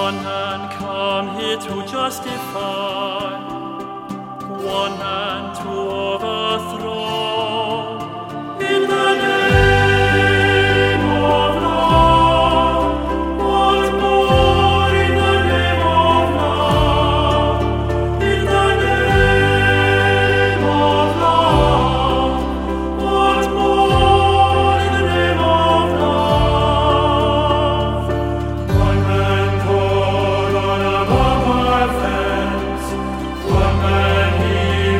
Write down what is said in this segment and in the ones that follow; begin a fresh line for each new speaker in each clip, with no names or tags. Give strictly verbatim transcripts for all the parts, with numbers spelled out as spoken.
One man come here to justify, one man to overthrow. In the name of love, what more in the name of love? In the name of love, what more in the name of love? One man called on above our fence, one man he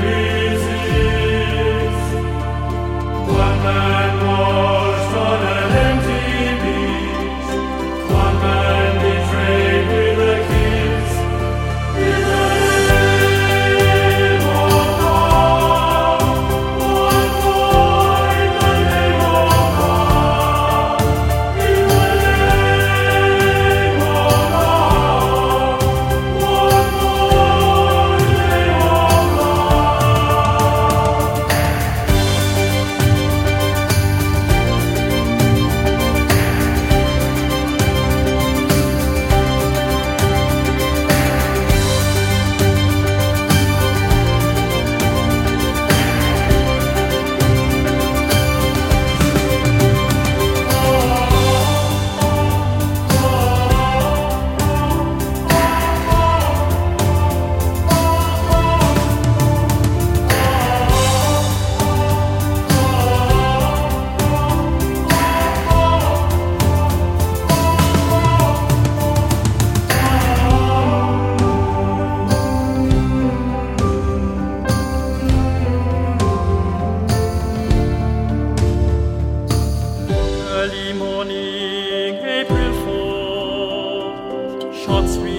resists, one man washed on an empty beach, one man betrayed with a kiss. In the name of love, what more in the name of love? In the name of love, what more in the name of Early morning, April fourth, shots we